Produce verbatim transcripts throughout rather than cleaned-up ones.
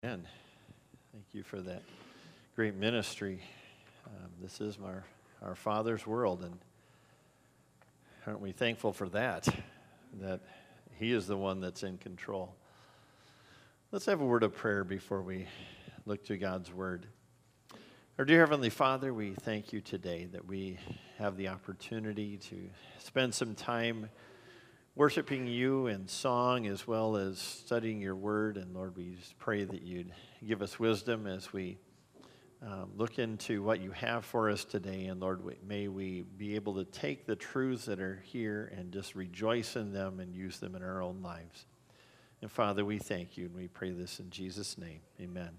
Amen. Thank you for that great ministry. Um, this is our, our Father's world, and aren't we thankful for that, that He is the one that's in control. Let's have a word of prayer before we look to God's Word. Our dear Heavenly Father, we thank you today that we have the opportunity to spend some time worshiping you in song as well as studying your word. And Lord, we just pray that you'd give us wisdom as we um, look into what you have for us today. And Lord, we, may we be able to take the truths that are here and just rejoice in them and use them in our own lives. And Father, we thank you and we pray this in Jesus' name. Amen.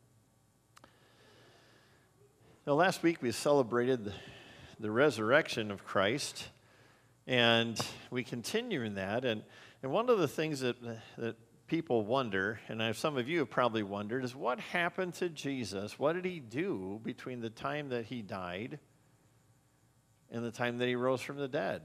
Now, last week we celebrated the, the resurrection of Christ. And we continue in that, and, and one of the things that, that people wonder, and I, some of you have probably wondered, is what happened to Jesus? What did he do between the time that he died and the time that he rose from the dead?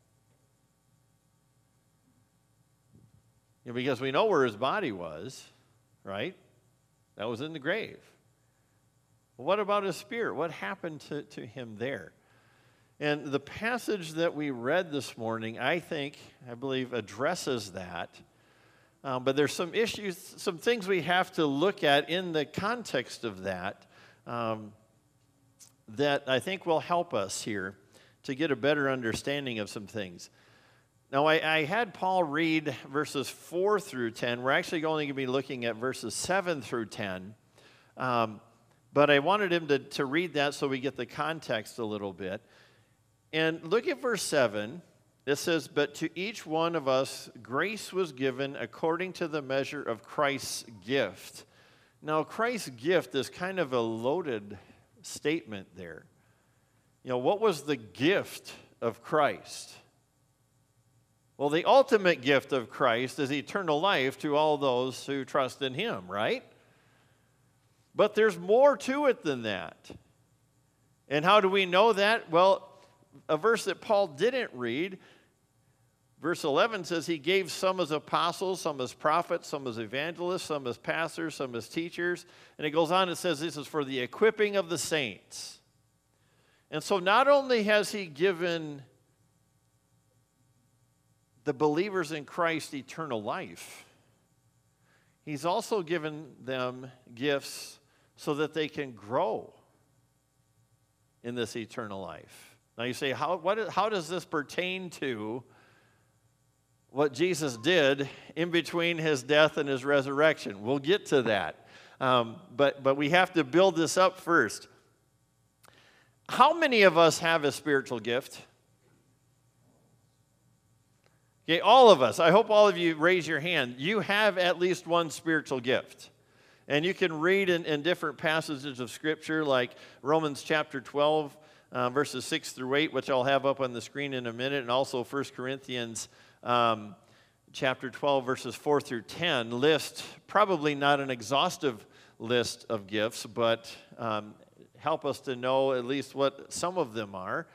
You know, because we know where his body was, right? That was in the grave. Well, what about his spirit? What happened to, to him there? And the passage that we read this morning, I think, I believe, addresses that. Um, but there's some issues, some things we have to look at in the context of that um, that I think will help us here to get a better understanding of some things. Now, I, I had Paul read verses four through ten. We're actually only going to be looking at verses seven through ten. Um, but I wanted him to, to read that so we get the context a little bit. And look at verse seven. It says, "But to each one of us grace was given according to the measure of Christ's gift." Now, Christ's gift is kind of a loaded statement there. You know, what was the gift of Christ? Well, the ultimate gift of Christ is eternal life to all those who trust in him, right? But there's more to it than that. And how do we know that? Well, a verse that Paul didn't read, verse eleven says he gave some as apostles, some as prophets, some as evangelists, some as pastors, some as teachers. And it goes on, it says this is for the equipping of the saints. And so not only has he given the believers in Christ eternal life, he's also given them gifts so that they can grow in this eternal life. Now you say, how, what, how does this pertain to what Jesus did in between his death and his resurrection? We'll get to that. Um, but, but we have to build this up first. How many of us have a spiritual gift? Okay, all of us. I hope all of you raise your hand. You have at least one spiritual gift. And you can read in, in different passages of Scripture like Romans chapter twelve, Uh, verses six through eight, which I'll have up on the screen in a minute, and also First Corinthians um, chapter twelve, verses four through ten, list probably not an exhaustive list of gifts, but um, help us to know at least what some of them are.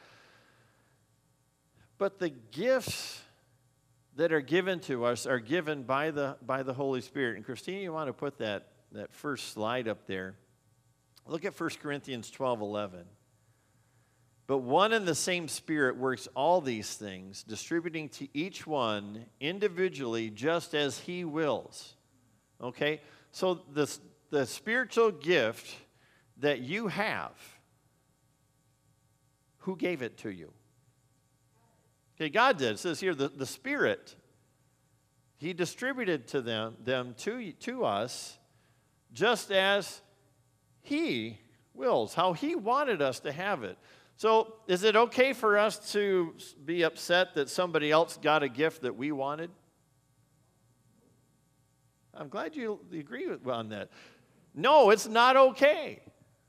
But the gifts that are given to us are given by the by the Holy Spirit. And Christina, you want to put that, that first slide up there. Look at First Corinthians twelve eleven. "But one and the same Spirit works all these things, distributing to each one individually just as he wills." Okay? So the, the spiritual gift that you have, who gave it to you? Okay, God did. It says here, the, the Spirit, he distributed to them, them to, to us just as he wills, how he wanted us to have it. So is it okay for us to be upset that somebody else got a gift that we wanted? I'm glad you agree with, on that. No, it's not okay.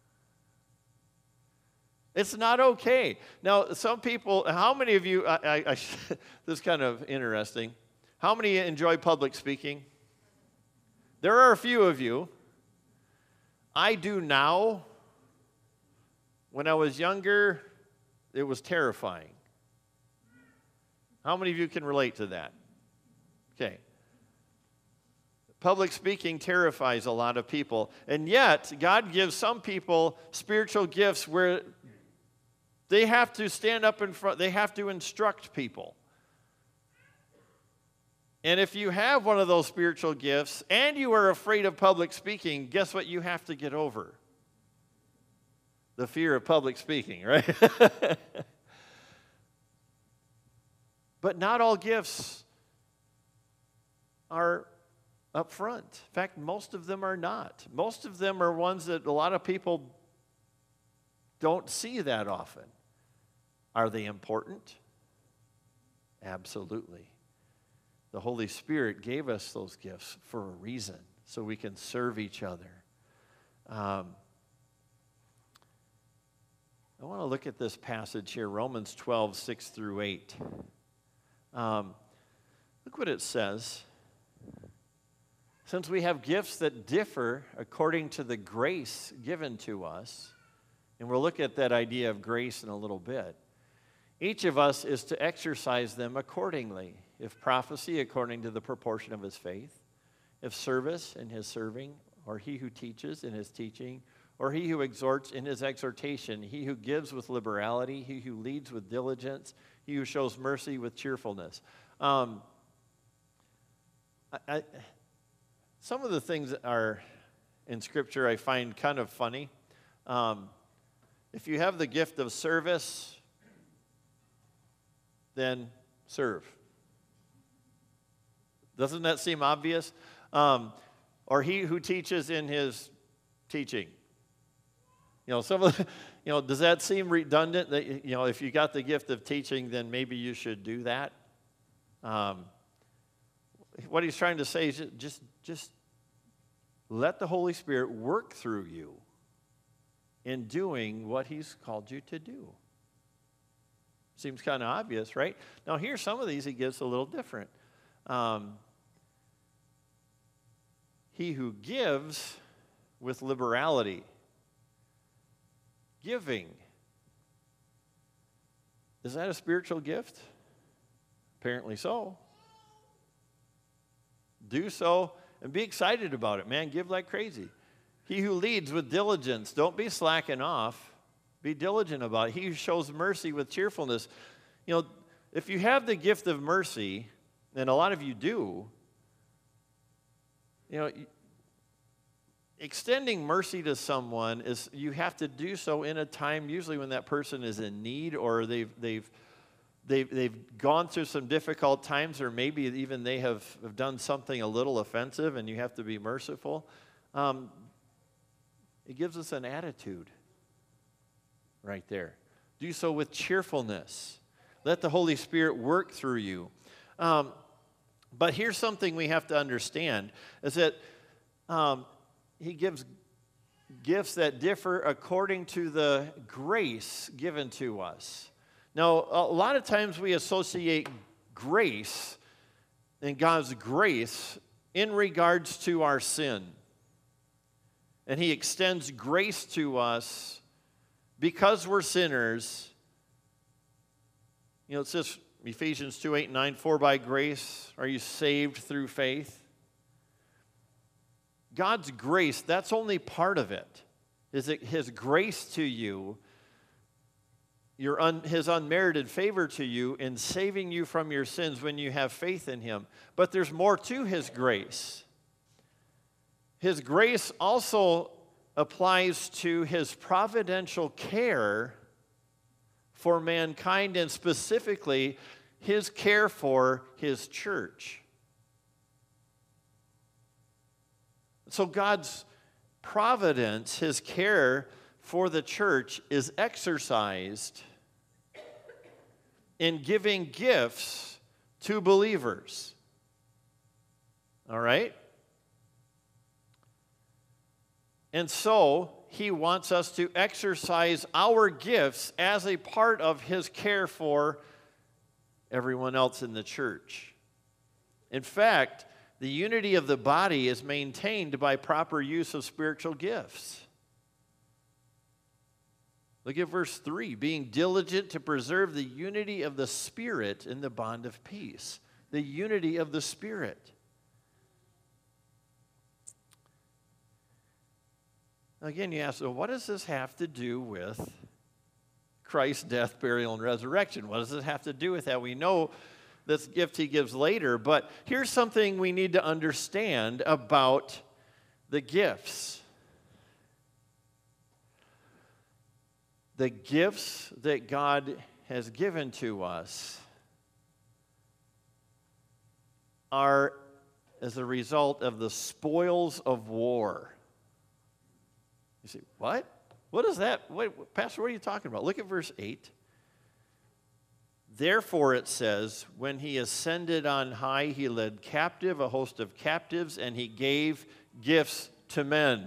It's not okay. Now, some people, how many of you, I, I, I, this is kind of interesting. How many enjoy public speaking? There are a few of you. I do now. When I was younger, it was terrifying. How many of you can relate to that? Okay. Public speaking terrifies a lot of people. And yet, God gives some people spiritual gifts where they have to stand up in front, they have to instruct people. And if you have one of those spiritual gifts and you are afraid of public speaking, guess what you have to get over? The fear of public speaking, right? But not all gifts are up front. In fact, most of them are not. Most of them are ones that a lot of people don't see that often. Are they important? Absolutely. The Holy Spirit gave us those gifts for a reason, so we can serve each other. Um, I want to look at this passage here, Romans twelve, six through eight. Um, look what it says. Since we have gifts that differ according to the grace given to us, and we'll look at that idea of grace in a little bit, each of us is to exercise them accordingly. If prophecy, according to the proportion of his faith, if service in his serving, or he who teaches in his teaching, or he who exhorts in his exhortation, he who gives with liberality, he who leads with diligence, he who shows mercy with cheerfulness. Um, I, I, some of the things that are in Scripture I find kind of funny. Um, if you have the gift of service, then serve. Doesn't that seem obvious? Um, or he who teaches in his teaching. You know, some of the, you know, does that seem redundant? That, you know, if you got the gift of teaching, then maybe you should do that. Um, what he's trying to say is just, just let the Holy Spirit work through you in doing what he's called you to do. Seems kind of obvious, right? Now, here, some of these he gives a little different. Um, he who gives with liberality. Giving. Is that a spiritual gift? Apparently so. Do so and be excited about it, man. Give like crazy. He who leads with diligence. Don't be slacking off. Be diligent about it. He who shows mercy with cheerfulness. You know, if you have the gift of mercy, and a lot of you do, you know, extending mercy to someone is, you have to do so in a time usually when that person is in need, or they've they've they've they've gone through some difficult times, or maybe even they have, have done something a little offensive, and you have to be merciful. Um, it gives us an attitude right there. Do so with cheerfulness. Let the Holy Spirit work through you. Um, but here's something we have to understand, is that um, he gives gifts that differ according to the grace given to us. Now, a lot of times we associate grace and God's grace in regards to our sin. And he extends grace to us because we're sinners. You know, it says, Ephesians two, eight, and nine, for by grace are you saved through faith. God's grace, that's only part of it. Is it his grace to you, your un, his unmerited favor to you in saving you from your sins when you have faith in him. But there's more to his grace. His grace also applies to his providential care for mankind, and specifically his care for his church. So God's providence, his care for the church, is exercised in giving gifts to believers. All right? And so he wants us to exercise our gifts as a part of his care for everyone else in the church. In fact, the unity of the body is maintained by proper use of spiritual gifts. Look at verse three. Being diligent to preserve the unity of the Spirit in the bond of peace. The unity of the Spirit. Again, you ask, well, what does this have to do with Christ's death, burial, and resurrection? What does this have to do with that? We know this gift he gives later, but here's something we need to understand about the gifts. The gifts that God has given to us are as a result of the spoils of war. You say, what? What is that? Wait, Pastor, what are you talking about? Look at verse eight. Therefore, it says, when he ascended on high, he led captive a host of captives, and he gave gifts to men.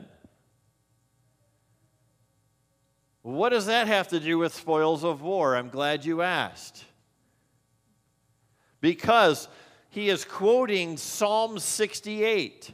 What does that have to do with spoils of war? I'm glad you asked. Because he is quoting Psalm sixty-eight.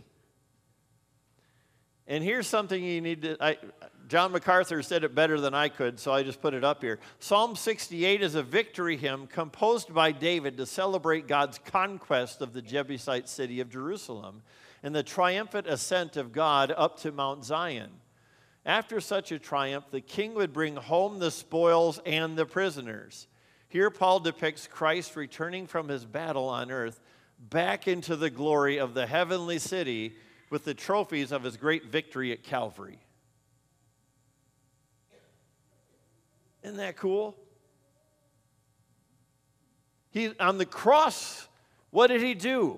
And here's something you need to... I, John MacArthur said it better than I could, so I just put it up here. Psalm sixty-eight is a victory hymn composed by David to celebrate God's conquest of the Jebusite city of Jerusalem and the triumphant ascent of God up to Mount Zion. After such a triumph, the king would bring home the spoils and the prisoners. Here Paul depicts Christ returning from his battle on earth back into the glory of the heavenly city with the trophies of his great victory at Calvary. Isn't that cool? He, on the cross, what did he do?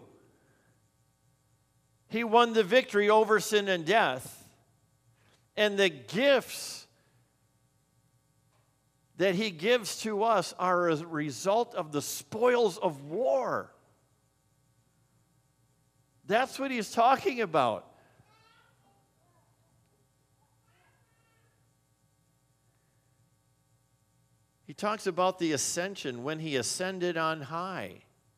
He won the victory over sin and death. And the gifts that he gives to us are a result of the spoils of war. That's what he's talking about. He talks about the ascension, when he ascended on high.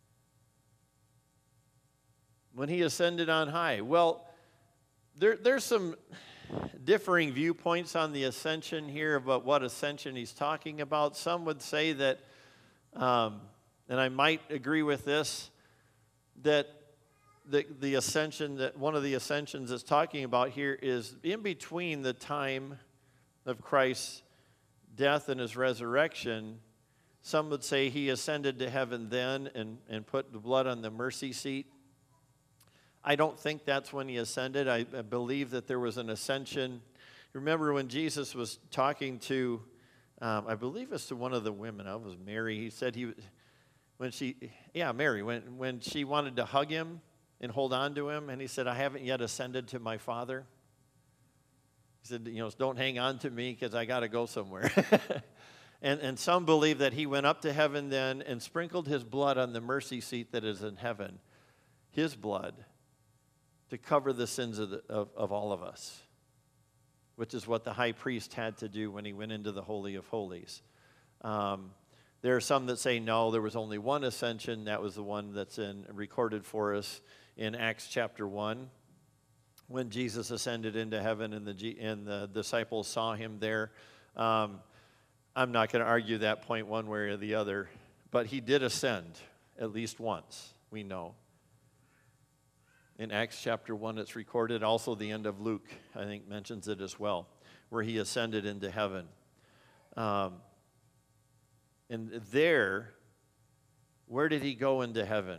When he ascended on high. Well, there, there's some differing viewpoints on the ascension here about what ascension he's talking about. Some would say that, um, and I might agree with this, that the, the ascension, that one of the ascensions it's talking about here is in between the time of Christ's death and his resurrection. Some would say he ascended to heaven then and, and put the blood on the mercy seat. I don't think that's when he ascended. I, I believe that there was an ascension. Remember when Jesus was talking to, um, I believe it's to one of the women, I was Mary. He said he, when she, yeah, Mary, when, when she wanted to hug him and hold on to him, and he said, I haven't yet ascended to my Father. He said, you know, don't hang on to me because I got to go somewhere. and, and some believe that he went up to heaven then and sprinkled his blood on the mercy seat that is in heaven. His blood to cover the sins of, the, of, of all of us, which is what the high priest had to do when he went into the Holy of Holies. Um, there are some that say, no, there was only one ascension. That was the one that's in, recorded for us in Acts chapter one. When Jesus ascended into heaven and the, and the disciples saw him there. Um, I'm not going to argue that point one way or the other, but he did ascend at least once, we know. In Acts chapter one, it's recorded. Also, the end of Luke, I think, mentions it as well, where he ascended into heaven. Um, and there, where did he go into heaven?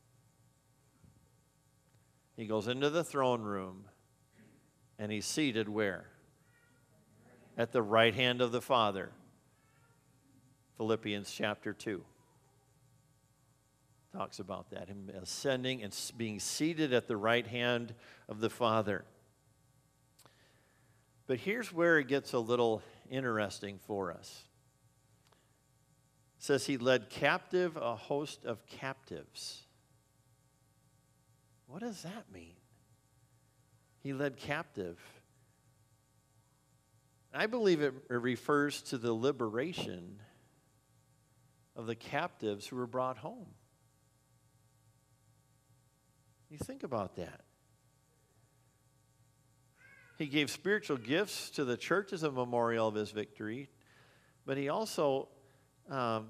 He goes into the throne room, and he's seated where? At the right hand of the Father. Philippians chapter two talks about that, him ascending and being seated at the right hand of the Father. But here's where it gets a little interesting for us. It says he led captive a host of captives. What does that mean? He led captive. I believe it refers to the liberation of the captives who were brought home. You think about that. He gave spiritual gifts to the church as a memorial of his victory, but he also, um,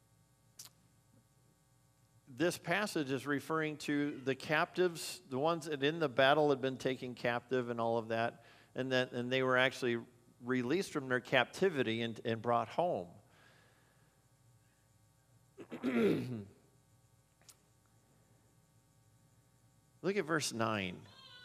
this passage is referring to the captives, the ones that in the battle had been taken captive and all of that. and, then, and they were actually released from their captivity and, and brought home. Look at verse nine.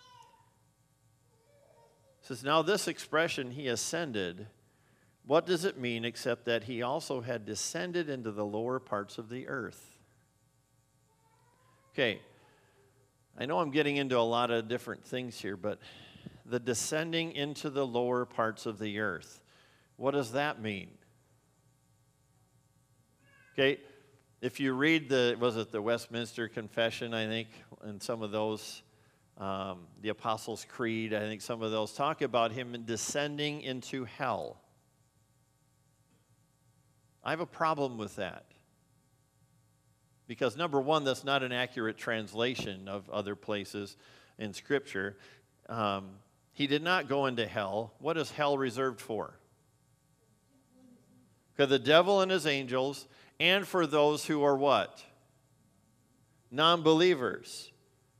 It says, now this expression, he ascended, what does it mean except that he also had descended into the lower parts of the earth? Okay, I know I'm getting into a lot of different things here, but the descending into the lower parts of the earth, what does that mean? Okay, if you read the, was it the Westminster Confession, I think, and some of those, um, the Apostles' Creed, I think some of those talk about him descending into hell. I have a problem with that. Because number one, that's not an accurate translation of other places in Scripture. Um, he did not go into hell. What is hell reserved for? For the devil and his angels, and for those who are what? Non-believers.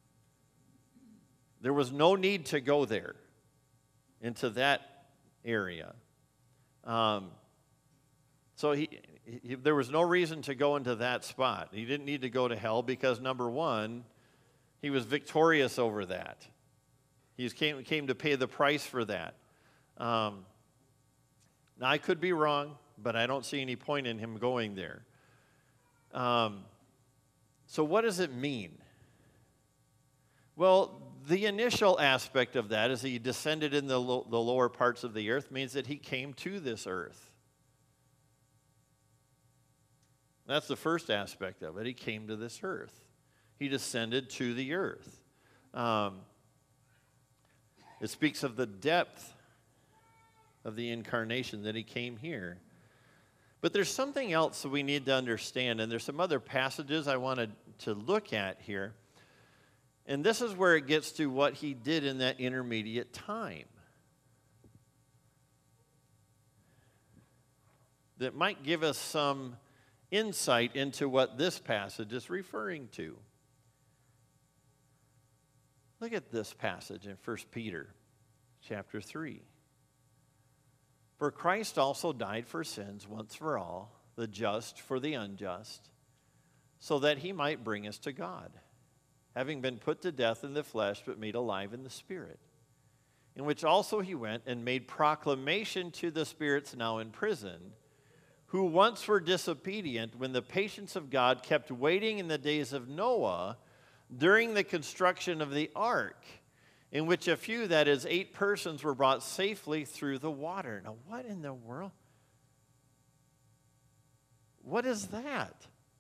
There was no need to go there, into that area. Um, so he, he, there was no reason to go into that spot. He didn't need to go to hell because, number one, he was victorious over that. He came, came to pay the price for that. Um, now, I could be wrong, but I don't see any point in him going there. Um, so what does it mean? Well, the initial aspect of that is he descended in the, lo- the lower parts of the earth means that he came to this earth. That's the first aspect of it. He came to this earth. He descended to the earth. Um, it speaks of the depth of the incarnation, that he came here. But there's something else that we need to understand, and there's some other passages I wanted to look at here. And this is where it gets to what he did in that intermediate time. That might give us some insight into what this passage is referring to. Look at this passage in First Peter chapter three. For Christ also died for sins once for all, the just for the unjust, so that he might bring us to God, having been put to death in the flesh, but made alive in the Spirit, in which also he went and made proclamation to the spirits now in prison, who once were disobedient when the patience of God kept waiting in the days of Noah during the construction of the ark, in which a few, that is, eight persons, were brought safely through the water. Now, what in the world? What is that?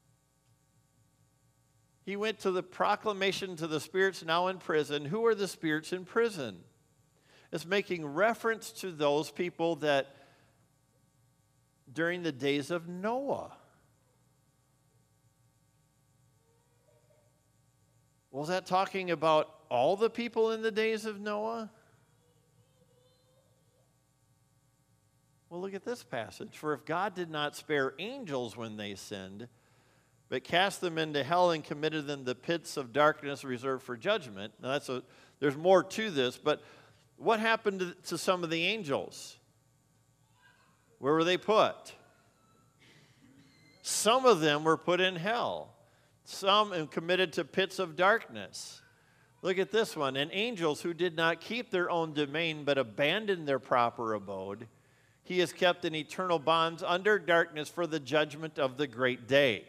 He went to the proclamation to the spirits now in prison. Who are the spirits in prison? It's making reference to those people that during the days of Noah. Was that talking about all the people in the days of Noah? Well, look at this passage. For if God did not spare angels when they sinned, but cast them into hell and committed them to pits of darkness reserved for judgment. Now, that's a, there's more to this, but what happened to, to some of the angels? Where were they put? Some of them were put in hell. Some committed to pits of darkness. Look at this one. And angels who did not keep their own domain but abandoned their proper abode, he has kept in eternal bonds under darkness for the judgment of the great day.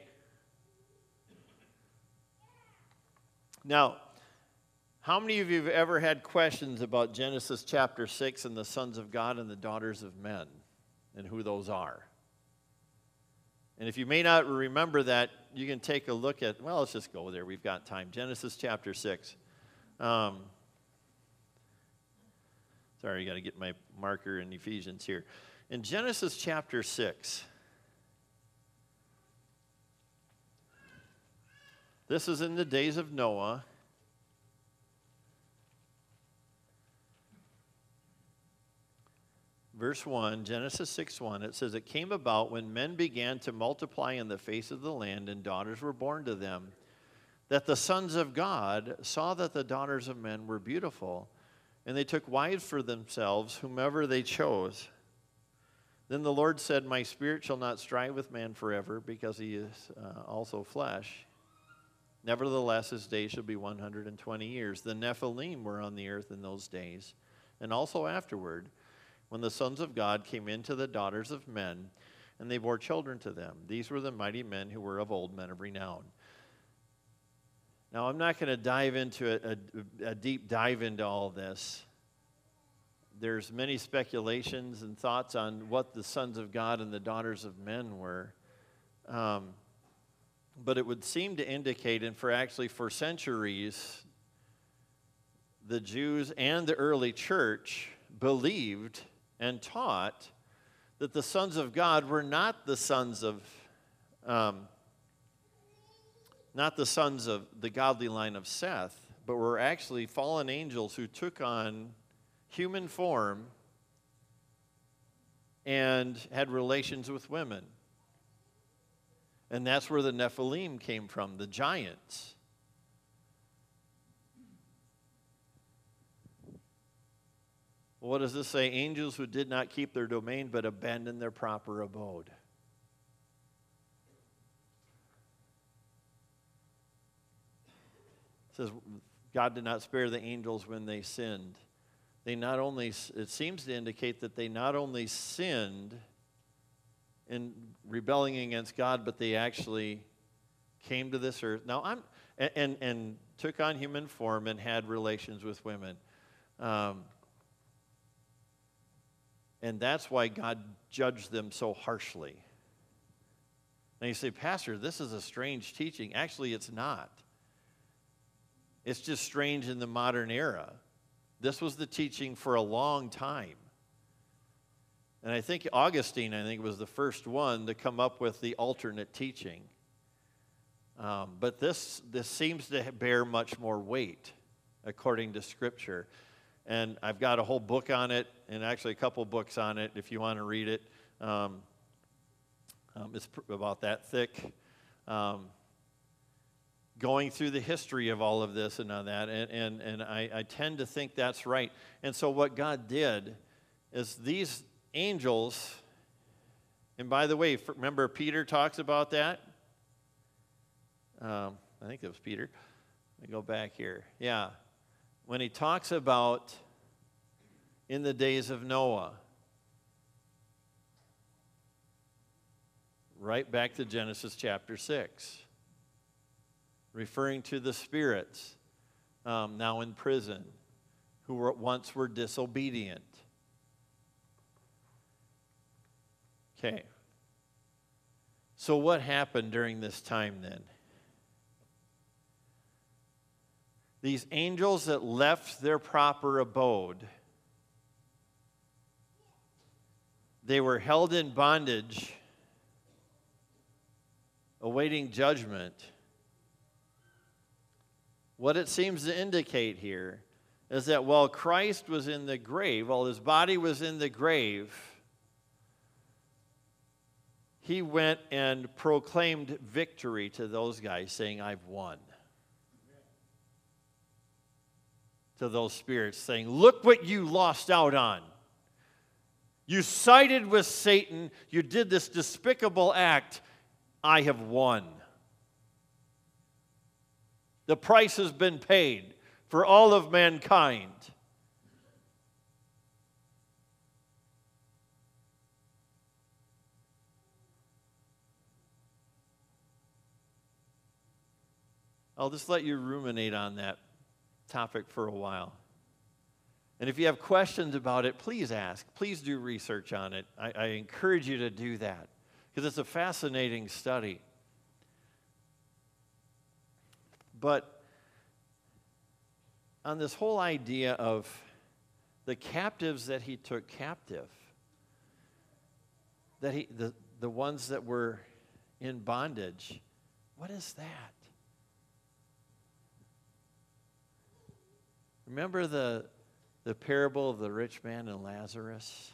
Now, how many of you have ever had questions about Genesis chapter six and the sons of God and the daughters of men and who those are? And if you may not remember that, you can take a look at, well, let's just go there. We've got time. Genesis chapter six. Um, sorry, I got to get my marker in Ephesians here. In Genesis chapter six, this is in the days of Noah. Verse one, Genesis six one, it says, it came about when men began to multiply in the face of the land and daughters were born to them, that the sons of God saw that the daughters of men were beautiful, and they took wives for themselves, whomever they chose. Then the Lord said, my spirit shall not strive with man forever, because he is uh, also flesh. Nevertheless, his days shall be one hundred twenty years. The Nephilim were on the earth in those days, and also afterward, when the sons of God came into the daughters of men, and they bore children to them. These were the mighty men who were of old, men of renown. Now, I'm not going to dive into a, a, a deep dive into all this. There's many speculations and thoughts on what the sons of God and the daughters of men were. Um, but it would seem to indicate, and for actually for centuries, the Jews and the early church believed and taught that the sons of God were not the sons of, um, not the sons of the godly line of Seth, but were actually fallen angels who took on human form and had relations with women. And that's where the Nephilim came from, the giants. What does this say? Angels who did not keep their domain but abandoned their proper abode. It says God did not spare the angels when they sinned. They not only, it seems to indicate that they not only sinned in rebelling against God, but they actually came to this earth. Now, I'm, and, and, and took on human form and had relations with women. Um, and that's why God judged them so harshly. Now you say, Pastor, this is a strange teaching. Actually, it's not. It's just strange in the modern era. This was the teaching for a long time. And I think Augustine, I think, was the first one to come up with the alternate teaching. Um, but this, this seems to bear much more weight, according to Scripture. And I've got a whole book on it, and actually a couple books on it, if you want to read it. Um, um, it's pr- about that thick. Um, going through the history of all of this and all that, and, and, and I, I tend to think that's right. And so what God did is these angels, and by the way, remember Peter talks about that? Um, I think it was Peter. Let me go back here. Yeah. When he talks about in the days of Noah, right back to Genesis chapter six. Referring to the spirits um, now in prison who were, once were disobedient. Okay. So what happened during this time then? These angels that left their proper abode, they were held in bondage, awaiting judgment. What it seems to indicate here is that while Christ was in the grave, while his body was in the grave, he went and proclaimed victory to those guys, saying, I've won. To those spirits, saying, look what you lost out on. You sided with Satan. You did this despicable act. I have won. The price has been paid for all of mankind. I'll just let you ruminate on that topic for a while. And if you have questions about it, please ask. Please do research on it. I, I encourage you to do that because it's a fascinating study. But on this whole idea of the captives that he took captive, that he the, the ones that were in bondage, what is that? Remember the, the parable of the rich man and Lazarus?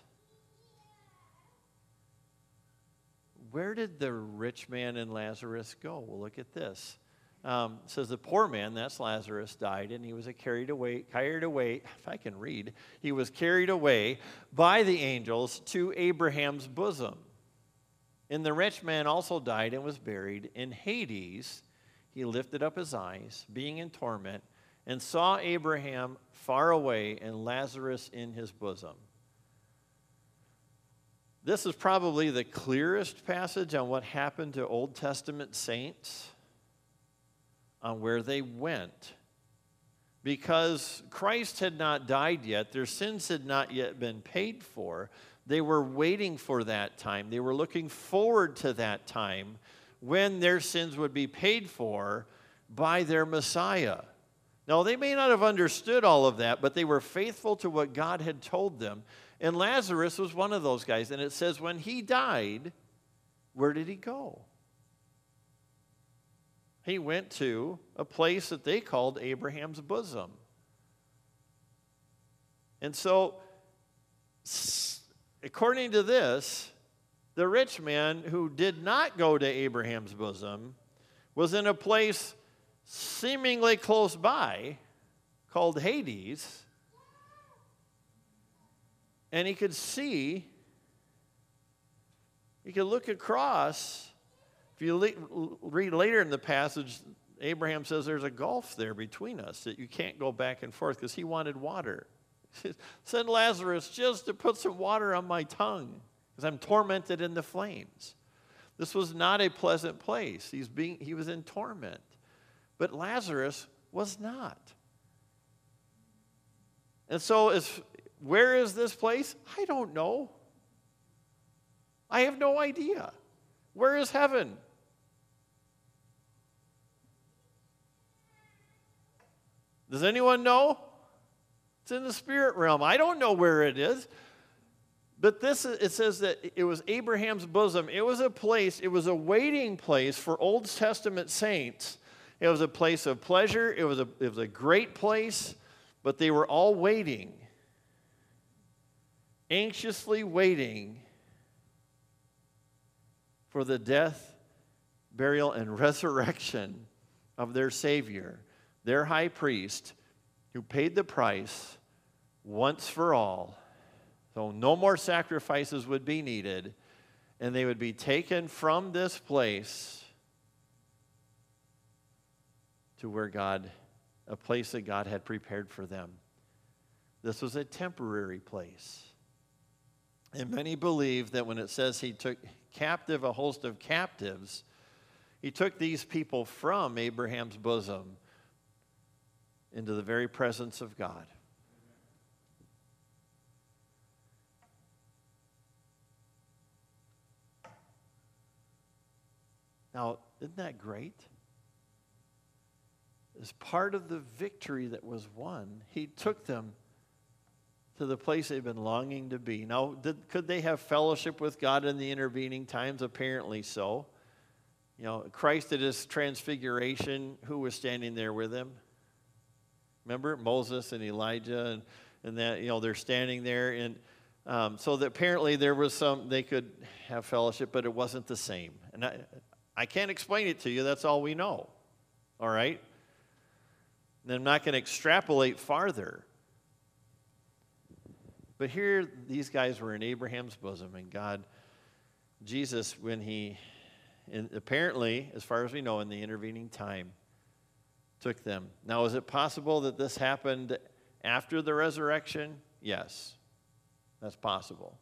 Where did the rich man and Lazarus go? Well, look at this. Um, it says the poor man, that's Lazarus, died, and he was carried away, carried away, if I can read, he was carried away by the angels to Abraham's bosom. And the rich man also died and was buried. In Hades, he lifted up his eyes, being in torment, and saw Abraham far away and Lazarus in his bosom. This is probably the clearest passage on what happened to Old Testament saints, on where they went. Because Christ had not died yet, their sins had not yet been paid for. They were waiting for that time. They were looking forward to that time when their sins would be paid for by their Messiah. Now, they may not have understood all of that, but they were faithful to what God had told them. And Lazarus was one of those guys. And it says when he died, where did he go? He went to a place that they called Abraham's bosom. And so, according to this, the rich man who did not go to Abraham's bosom was in a place seemingly close by called Hades, and he could see, he could look across. If you le- read later in the passage, Abraham says there's a gulf there between us that you can't go back and forth because he wanted water. Send Lazarus just to put some water on my tongue because I'm tormented in the flames. This was not a pleasant place. He's being, he was in torment. But Lazarus was not. And so is, where is this place? I don't know. I have no idea. Where is heaven? Does anyone know? It's in the spirit realm. I don't know where it is. But this, it says that it was Abraham's bosom. It was a place, it was a waiting place for Old Testament saints. It was a place of pleasure. It was a, it was a great place, but they were all waiting, anxiously waiting for the death, burial, and resurrection of their Savior, their high priest, who paid the price once for all. So no more sacrifices would be needed, and they would be taken from this place to where God, a place that God had prepared for them. This was a temporary place. And many believe that when it says he took captive a host of captives, he took these people from Abraham's bosom into the very presence of God. Now, isn't that great? As part of the victory that was won, he took them to the place they've been longing to be. Now, did, could they have fellowship with God in the intervening times? Apparently so. You know, Christ at his transfiguration, who was standing there with him? Remember Moses and Elijah and, and that, you know, they're standing there. And um, so that apparently there was some, they could have fellowship, but it wasn't the same. And I, I can't explain it to you. That's all we know. All right? And I'm not going to extrapolate farther. But here, these guys were in Abraham's bosom, and God, Jesus, when he, in, apparently, as far as we know, in the intervening time, took them. Now, is it possible that this happened after the resurrection? Yes, that's possible.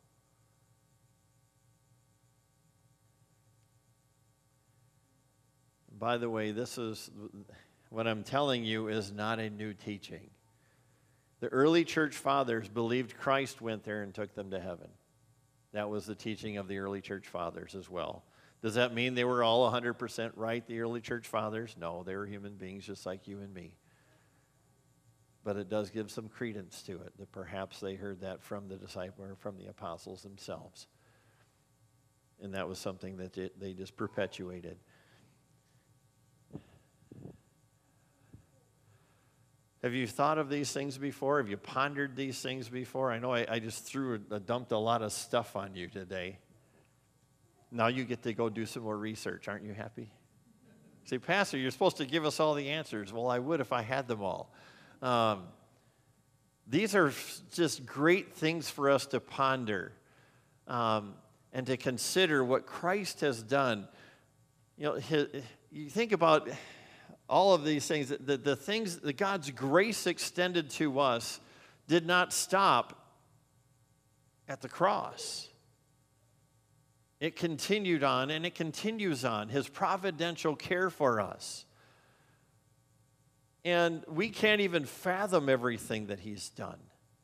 By the way, this is, what I'm telling you is not a new teaching. The early church fathers believed Christ went there and took them to heaven. That was the teaching of the early church fathers as well. Does that mean they were all one hundred percent right, the early church fathers? No, they were human beings just like you and me. But it does give some credence to it, that perhaps they heard that from the disciple or from the apostles themselves. And that was something that they just perpetuated. Have you thought of these things before? Have you pondered these things before? I know I, I just threw, uh, dumped a lot of stuff on you today. Now you get to go do some more research. Aren't you happy? Say, Pastor, you're supposed to give us all the answers. Well, I would if I had them all. Um, these are just great things for us to ponder um, and to consider what Christ has done. You know, his, you think about all of these things, the, the things that God's grace extended to us did not stop at the cross. It continued on, and it continues on, his providential care for us. And we can't even fathom everything that he's done.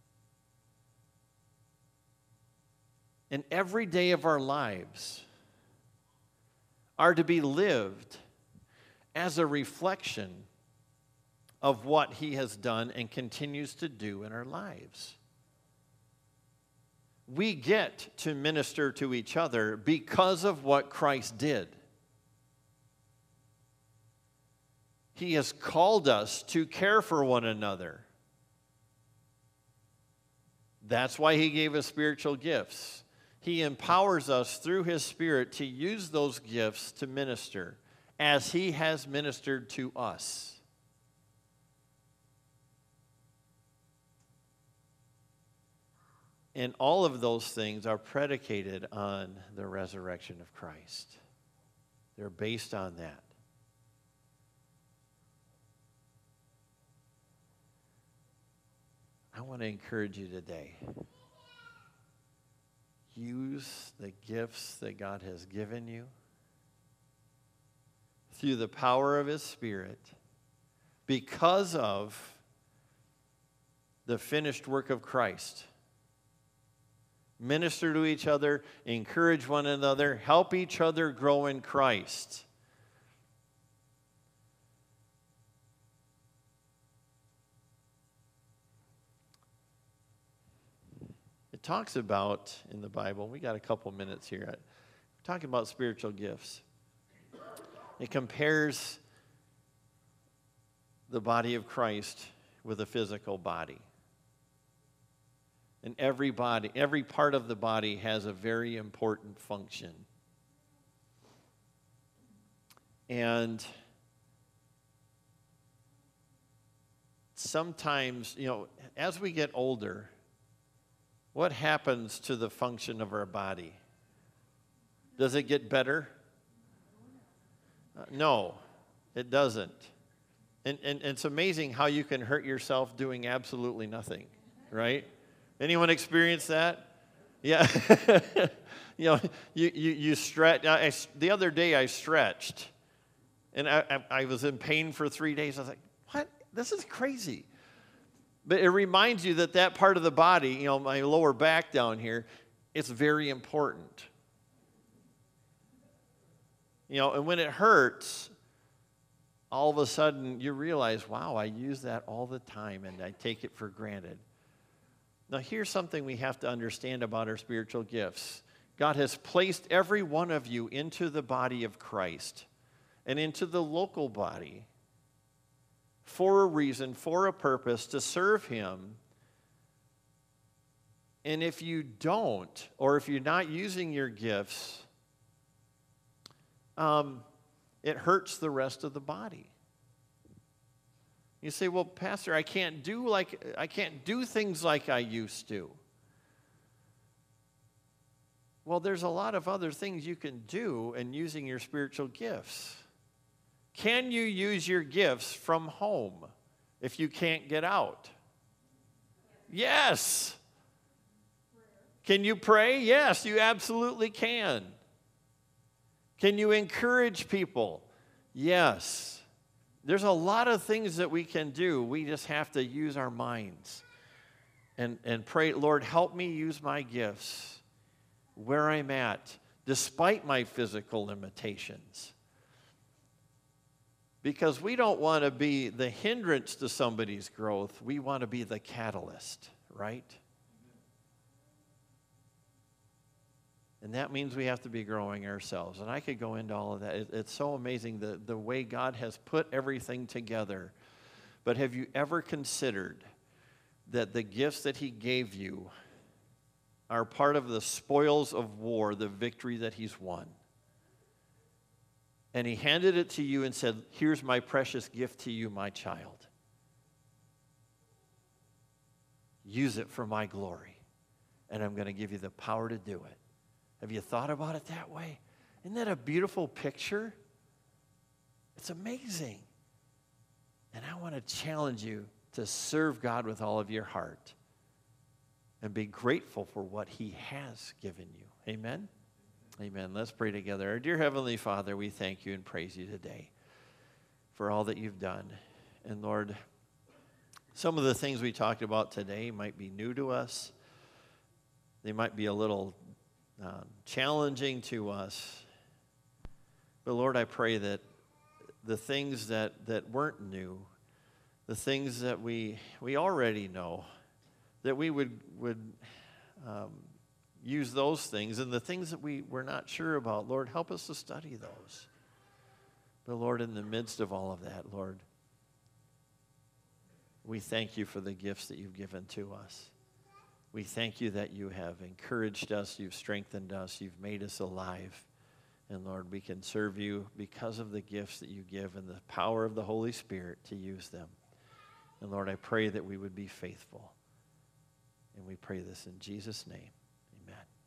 And every day of our lives are to be lived as a reflection of what he has done and continues to do in our lives. We get to minister to each other because of what Christ did. He has called us to care for one another. That's why he gave us spiritual gifts. He empowers us through his Spirit to use those gifts to minister as he has ministered to us. And all of those things are predicated on the resurrection of Christ. They're based on that. I want to encourage you today. Use the gifts that God has given you through the power of his Spirit because of the finished work of Christ. Minister to each other, encourage one another, help each other grow in Christ. It talks about, in the Bible, we got a couple minutes here, we're talking about spiritual gifts. It compares the body of Christ with a physical body. And every body, every part of the body has a very important function. And sometimes, you know, as we get older, what happens to the function of our body? Does it get better? Uh, no, it doesn't. And, and, and it's amazing how you can hurt yourself doing absolutely nothing, right? Anyone experience that? Yeah. you know, you, you, you stretch. I, I, the other day I stretched, and I, I, I was in pain for three days. I was like, what? This is crazy. But it reminds you that that part of the body, you know, my lower back down here, it's very important. You know, and when it hurts, all of a sudden you realize, wow, I use that all the time, and I take it for granted. Now, here's something we have to understand about our spiritual gifts. God has placed every one of you into the body of Christ and into the local body for a reason, for a purpose, to serve him. And if you don't, or if you're not using your gifts, um, it hurts the rest of the body. You say, well, Pastor, I can't do like I can't do things like I used to. Well, there's a lot of other things you can do in using your spiritual gifts. Can you use your gifts from home if you can't get out? Yes. Can you pray? Yes, you absolutely can. Can you encourage people? Yes. There's a lot of things that we can do. We just have to use our minds and, and pray, Lord, help me use my gifts where I'm at, despite my physical limitations. Because we don't want to be the hindrance to somebody's growth. We want to be the catalyst, right? And that means we have to be growing ourselves. And I could go into all of that. It, it's so amazing the, the way God has put everything together. But have you ever considered that the gifts that he gave you are part of the spoils of war, the victory that he's won? and he handed it to you and said, here's my precious gift to you, my child. Use it for my glory, and I'm going to give you the power to do it. Have you thought about it that way? Isn't that a beautiful picture? It's amazing. And I want to challenge you to serve God with all of your heart and be grateful for what he has given you. Amen? Amen. Let's pray together. Our dear Heavenly Father, we thank you and praise you today for all that you've done. And Lord, some of the things we talked about today might be new to us. They might be a little uh, challenging to us. But Lord, I pray that the things that, that weren't new, the things that we we already know, that we would, would um, use those things, and the things that we were not sure about, Lord, help us to study those. But Lord, in the midst of all of that, Lord, we thank you for the gifts that you've given to us. We thank you that you have encouraged us, you've strengthened us, you've made us alive. And Lord, we can serve you because of the gifts that you give and the power of the Holy Spirit to use them. And Lord, I pray that we would be faithful. And we pray this in Jesus' name. Amen.